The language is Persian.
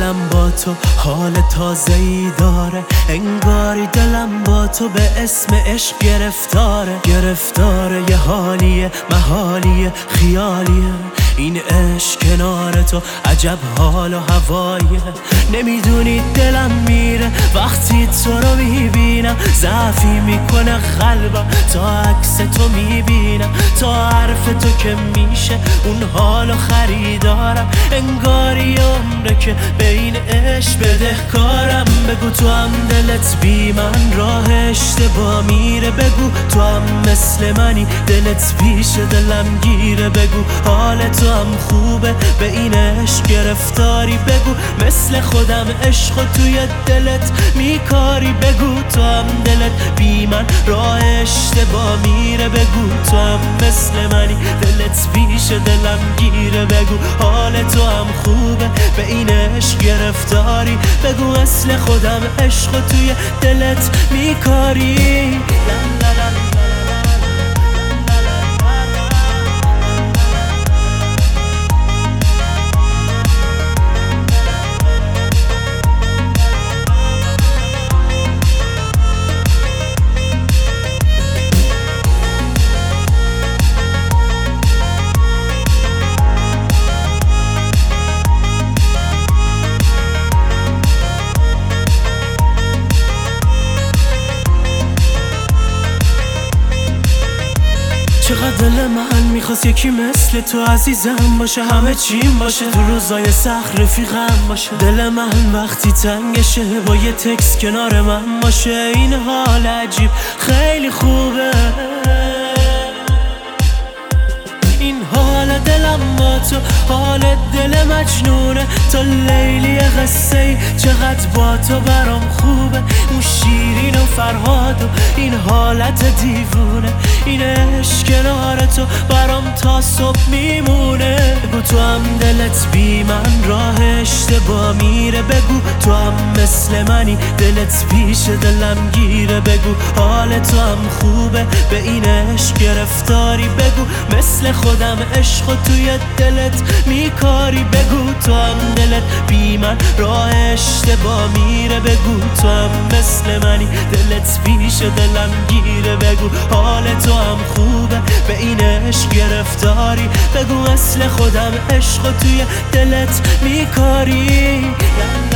دلم با تو حال تازه‌ای داره، انگاری دلم با تو به اسم عشق گرفتاره یه حالیه محالیه خیالیه، این عشق کنار تو عجب حال و هواییه. نمیدونی دلم میره وقتی تو رو میبینم، ضعفی میکنه قلبم تا عکس تو میبینم، تا حرف تو که میشه اون حالو خریدارم، انگاری عمره که به این عشق بدهکارم. بگو تو هم دلت بی من راه اشتباه میره، بگو تو هم مثل منی دلت پیش دلم گیره، بگو حال تو هم خوبه به این عشق گرفتاری، بگو مثل خودم عشق و توی دلت میکاری، بگو تو هم دلت بی من راه اشتباه میره، بگو تو هم مثل منی دلت پیش دلم گیره، بگو حال تو هم خوبه به این عشق گرفتاری، بگو مثل خودم عشق و توی دلت میکاری. چقدر دل من میخواست یکی مثل تو عزیزم باشه، همه چیم باشه، تو روزای سخت رفیقم باشه، دل من وقتی تنگشه با یه تکس کنار من باشه، این حال عجیب خیلی خوبه، این حال دلم با تو حال دل مجنونه، تو لیلی قصه ای چقدر با تو برام خوبه، اون شیرین و فرهاد و این حالت دیوونه، این عشق کنار تو برام تا صبح میمونه. بگو تو هم دلت بی من راه اشتباه میره، بگو تو هم مثل منی دلت پیش دلم گیره، بگو حال تو هم خوبه به این عشق گرفتاری، بگو مثل خودم عشق و توی دلت میکاری، بگو تو هم دلت بی من راه اشتباه میره، بگو تو هم مثل منی دلت پیش دلم گیره، بگو حال تو هم خوبه به این عشق گرفتاری، بگو مثل خودم عشق و توی دلت میکاری.